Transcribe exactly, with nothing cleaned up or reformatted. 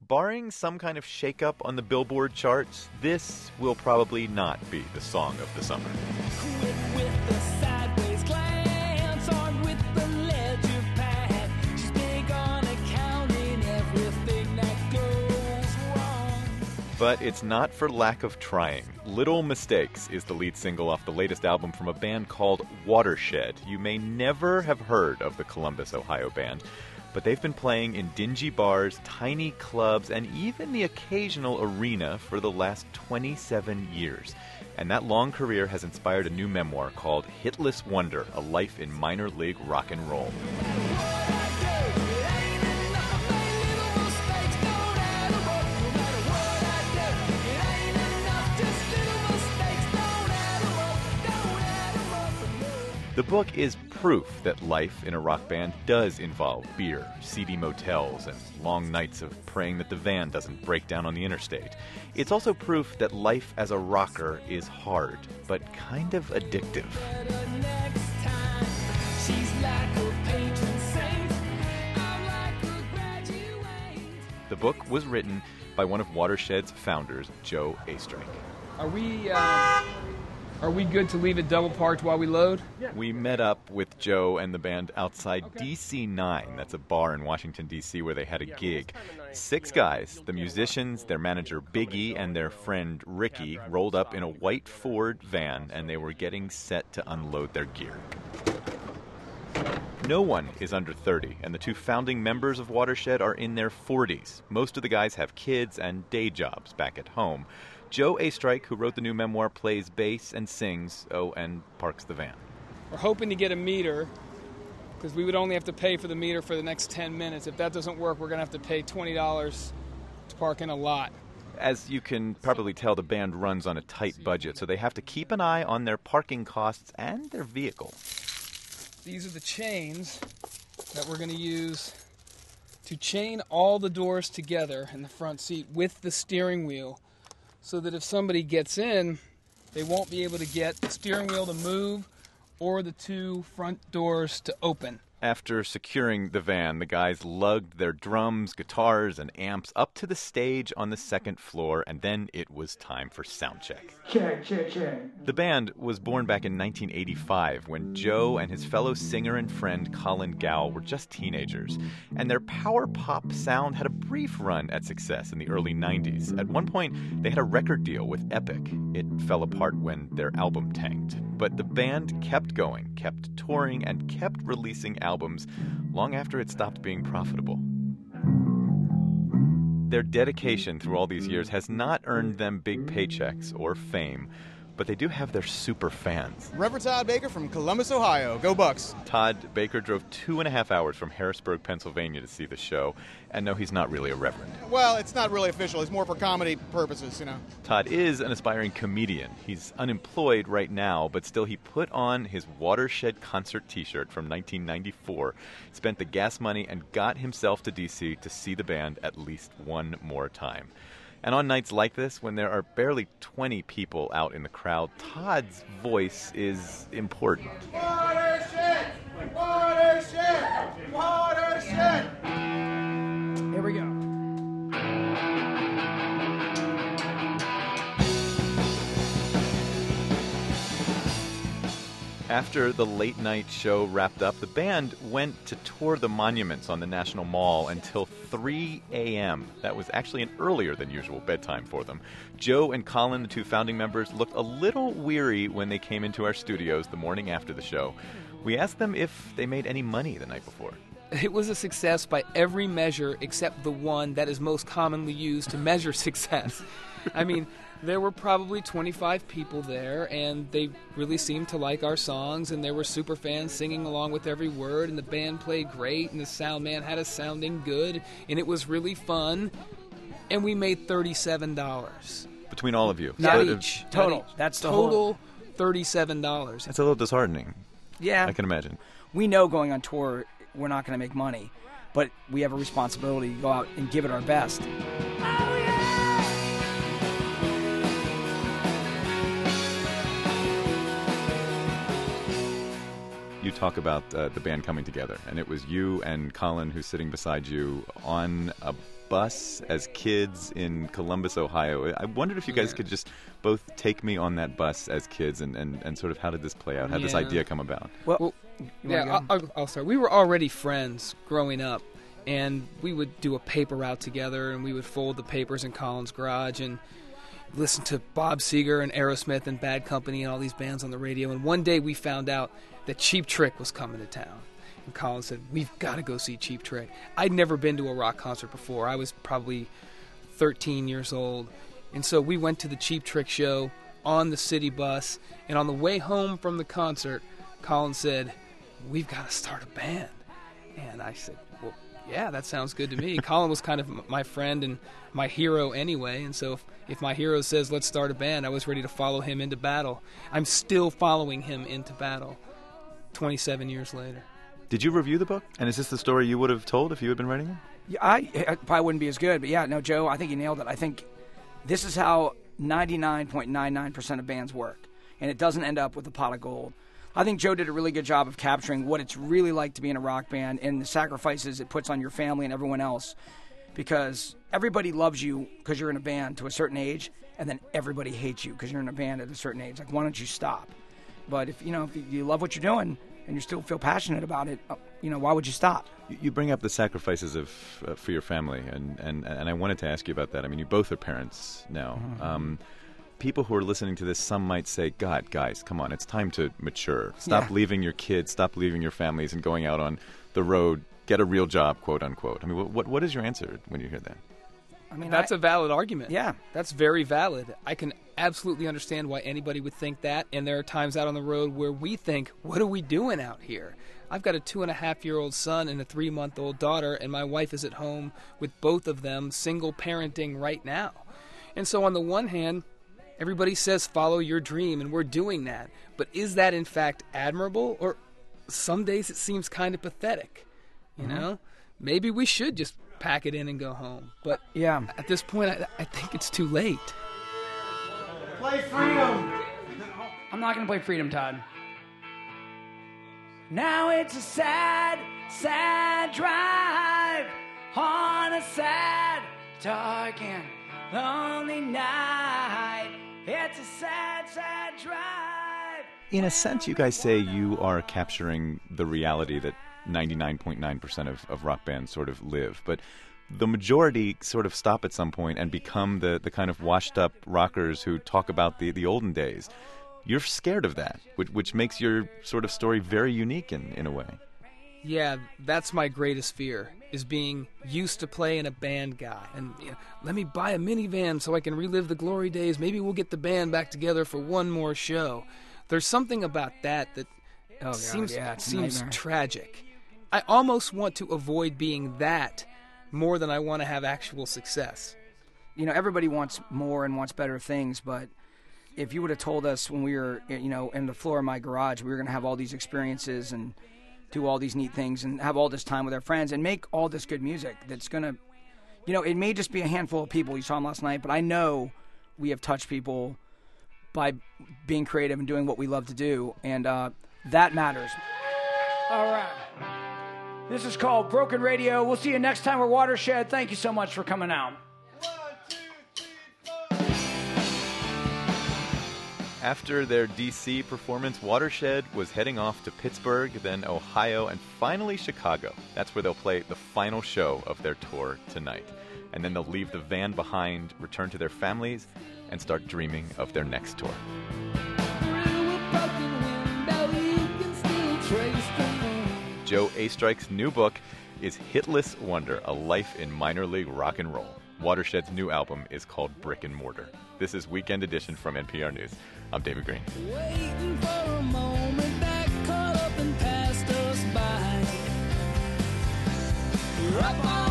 barring some kind of shakeup on the Billboard charts, this will probably not be the song of the summer. Quit with the sideways glance, armed with the ledger pad. She's big on accounting everything that goes wrong. But it's not for lack of trying. Little Mistakes is the lead single off the latest album from a band called Watershed. You may never have heard of the Columbus, Ohio band, but they've been playing in dingy bars, tiny clubs, and even the occasional arena for the last twenty-seven years. And that long career has inspired a new memoir called Hitless Wonder, A Life in Minor League Rock and Roll. The book is proof that life in a rock band does involve beer, seedy motels, and long nights of praying that the van doesn't break down on the interstate. It's also proof that life as a rocker is hard, but kind of addictive. The book was written by one of Watershed's founders, Joe Astrike. Are we... Uh... Are we good to leave it double parked while we load? Yeah. We met up with Joe and the band outside okay. D C nine. That's a bar in Washington, D C where they had a yeah, gig. Nice. Six guys, the musicians, their manager Biggie, and their friend Ricky, rolled up in a white Ford van, and they were getting set to unload their gear. No one is under thirty, and the two founding members of Watershed are in their forties. Most of the guys have kids and day jobs back at home. Joe Astrike, who wrote the new memoir, plays bass and sings, oh, and parks the van. We're hoping to get a meter, because we would only have to pay for the meter for the next ten minutes. If that doesn't work, we're going to have to pay twenty dollars to park in a lot. As you can probably tell, the band runs on a tight budget, so they have to keep an eye on their parking costs and their vehicle. These are the chains that we're going to use to chain all the doors together in the front seat with the steering wheel, so that if somebody gets in, they won't be able to get the steering wheel to move or the two front doors to open. After securing the van, the guys lugged their drums, guitars, and amps up to the stage on the second floor, and then it was time for sound check. Check, check, check. The band was born back in nineteen eighty-five when Joe and his fellow singer and friend Colin Gow were just teenagers, and their power pop sound had a brief run at success in the early nineties. At one point, they had a record deal with Epic. It fell apart when their album tanked. But the band kept going, kept touring, and kept releasing albums long after it stopped being profitable. Their dedication through all these years has not earned them big paychecks or fame, but they do have their super fans. Reverend Todd Baker from Columbus, Ohio. Go Bucks. Todd Baker drove two and a half hours from Harrisburg, Pennsylvania to see the show. And no, he's not really a reverend. Well, it's not really official. It's more for comedy purposes, you know. Todd is an aspiring comedian. He's unemployed right now, but still he put on his Watershed concert t-shirt from nineteen ninety-four, spent the gas money, and got himself to D C to see the band at least one more time. And on nights like this, when there are barely twenty people out in the crowd, Todd's voice is important. Watershed! Watershed! Watershed! Here we go. After the late-night show wrapped up, the band went to tour the monuments on the National Mall until three a.m. That was actually an earlier than usual bedtime for them. Joe and Colin, the two founding members, looked a little weary when they came into our studios the morning after the show. We asked them if they made any money the night before. It was a success by every measure except the one that is most commonly used to measure success. I mean, there were probably twenty-five people there, and they really seemed to like our songs, and there were super fans singing along with every word, and the band played great, and the sound man had us sounding good, and it was really fun, and we made thirty-seven dollars. Between all of you? Not so each. Total. Not each. That's the Total, whole... thirty-seven dollars. That's a little disheartening. Yeah. I can imagine. We know going on tour, we're not going to make money, but we have a responsibility to go out and give it our best. You talk about uh, the band coming together, and it was you and Colin who's sitting beside you on a bus as kids in Columbus, Ohio. I wondered if you guys Yeah. could just both take me on that bus as kids and, and, and sort of how did this play out? How did this Yeah. idea come about? Well, Well, you yeah, wanna I'll, go? I'll, I'll start. We were already friends growing up, and we would do a paper route together, and we would fold the papers in Colin's garage and listen to Bob Seger and Aerosmith and Bad Company and all these bands on the radio. And one day we found out that Cheap Trick was coming to town. And Colin said, we've got to go see Cheap Trick. I'd never been to a rock concert before. I was probably thirteen years old. And so we went to the Cheap Trick show on the city bus. And on the way home from the concert, Colin said, we've got to start a band. And I said, well, yeah, that sounds good to me. Colin was kind of m- my friend and my hero anyway. And so if, if my hero says, let's start a band, I was ready to follow him into battle. I'm still following him into battle twenty-seven years later. Did you review the book? And is this the story you would have told if you had been writing it? Yeah, I, I probably wouldn't be as good, but yeah, no, Joe, I think you nailed it. I think this is how ninety-nine point nine nine percent of bands work, and it doesn't end up with a pot of gold. I think Joe did a really good job of capturing what it's really like to be in a rock band and the sacrifices it puts on your family and everyone else, because everybody loves you because you're in a band to a certain age, and then everybody hates you because you're in a band at a certain age. Like, why don't you stop? But if you know if you love what you're doing and you still feel passionate about it, uh, you know, why would you stop? You- You bring up the sacrifices of uh, for your family, and, and, and I wanted to ask you about that. I mean, you both are parents now. Um, people who are listening to this, some might say, God, guys, come on, it's time to mature. Stop Yeah. leaving your kids, stop leaving your families and going out on the road, get a real job, quote unquote. I mean, what, what, what is your answer when you hear that? I mean, That's I, a valid argument. yeah. That's very valid. I can absolutely understand why anybody would think that. And there are times out on the road where we think, what are we doing out here? I've got a two and a half year old son and a three month old daughter, and my wife is at home with both of them, single parenting right now. And so, on the one hand, everybody says follow your dream, and we're doing that. But is that in fact admirable? Or some days it seems kind of pathetic. You know? Maybe we should just pack it in and go home. But Yeah. at this point, I, I think it's too late. Play freedom. I'm not going to play Freedom, Todd. Now it's a sad, sad drive on a sad, dark and lonely night. It's a sad, sad drive. In a sense, you guys say you are capturing the reality that ninety-nine point nine percent of, of rock bands sort of live. But the majority sort of stop at some point and become the, the kind of washed-up rockers who talk about the, the olden days. You're scared of that, which, which makes your sort of story very unique in, in a way. Yeah, that's my greatest fear, is being used to playing a band guy. And you know, let me buy a minivan so I can relive the glory days. Maybe we'll get the band back together for one more show. There's something about that that Oh, God, seems yeah, it's a seems nightmare. tragic. I almost want to avoid being that more than I want to have actual success. You know, everybody wants more and wants better things, but if you would have told us when we were, you know, in the floor of my garage, we were going to have all these experiences and do all these neat things and have all this time with our friends and make all this good music that's going to, you know, it may just be a handful of people. You saw them last night, but I know we have touched people by being creative and doing what we love to do, and uh, that matters. All right. This is called Broken Radio. We'll see you next time we're Watershed. Thank you so much for coming out. After their D C performance, Watershed was heading off to Pittsburgh, then Ohio, and finally Chicago. That's where they'll play the final show of their tour tonight. And then they'll leave the van behind, return to their families, and start dreaming of their next tour. Through a broken window, you can still trace the moon. Joe Astrike's new book is Hitless Wonder, A Life in Minor League Rock and Roll. Watershed's new album is called Brick and Mortar. This is Weekend Edition from N P R News. I'm David Green. Waiting for a moment that caught up and passed us by. We're up on